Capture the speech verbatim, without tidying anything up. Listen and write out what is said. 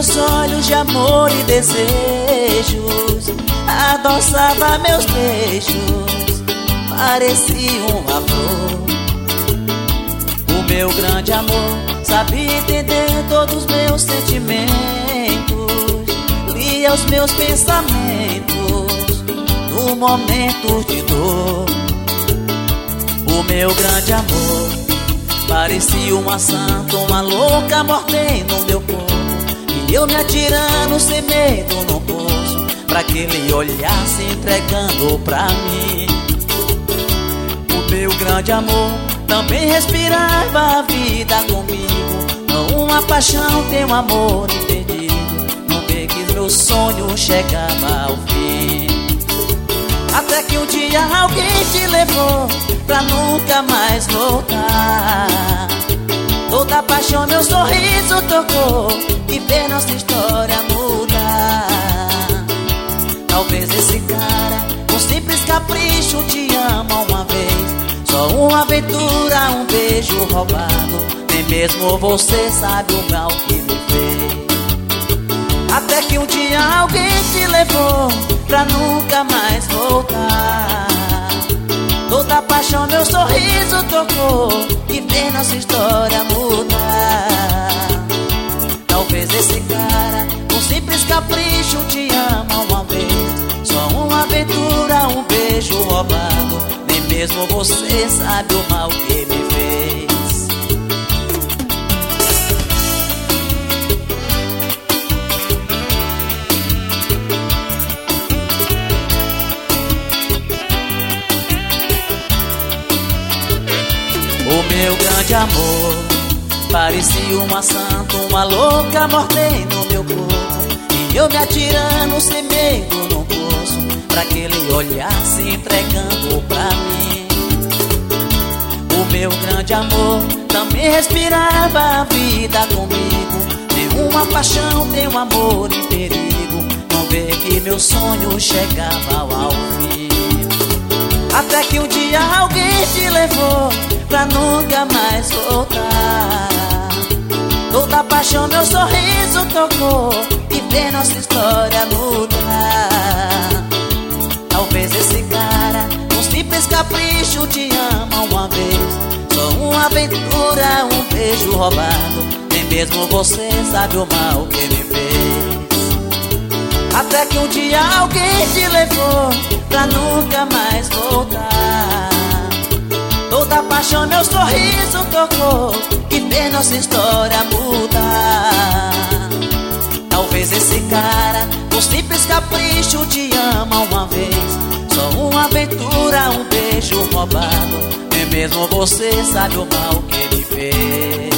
seus olhos de amor e desejos adoçava meus beijos, parecia uma flor. O meu grande amor sabia entender todos os meus sentimentos, lia os meus pensamentos no momento de dor. O meu grande amor parecia uma santa, uma louca mordendo meu corpo, e eu me atirando sem medo no poço, pra que ele olhasse entregando pra mim. O meu grande amor também respirava a vida comigo, não uma paixão, tem um amor impedido, não vê que meu sonho chegava ao fim. Até que um dia alguém te levou pra nunca mais voltar. Toda paixão meu sorriso tocou e fez nossa história mudar. Talvez esse cara, um simples capricho, te ama uma vez. Só uma aventura, um beijo roubado, nem mesmo você sabe o mal que me fez. Até que um dia alguém te levou pra nunca mais voltar. Toda paixão meu sorriso tocou e fez nossa história mudar. Talvez esse cara, um simples capricho, te ama uma vez. Só uma aventura, um beijo roubado, nem mesmo você sabe o mal que ele fez. O meu grande amor parecia uma santa, uma louca mordendo meu corpo, e eu me atirando sem medo no poço, pra que ele olhasse entregando pra mim. O meu grande amor também respirava a vida comigo, nenhuma paixão, tem um amor em perigo, não vê que meu sonho chegava ao fim. Até que um dia alguém te levou pra nunca mais voltar. Toda paixão meu sorriso tocou e fez nossa história mudar. Talvez esse cara, um simples capricho, te ama uma vez. Só uma aventura, um beijo roubado, nem mesmo você sabe o mal que ele fez. Até que um dia alguém te levou pra nunca mais voltar. Toda paixão meu sorriso tocou e fez nossa história mudar. Talvez esse cara, um simples capricho, te ama uma vez. Só uma aventura, um beijo roubado, nem mesmo você sabe o mal que ele fez.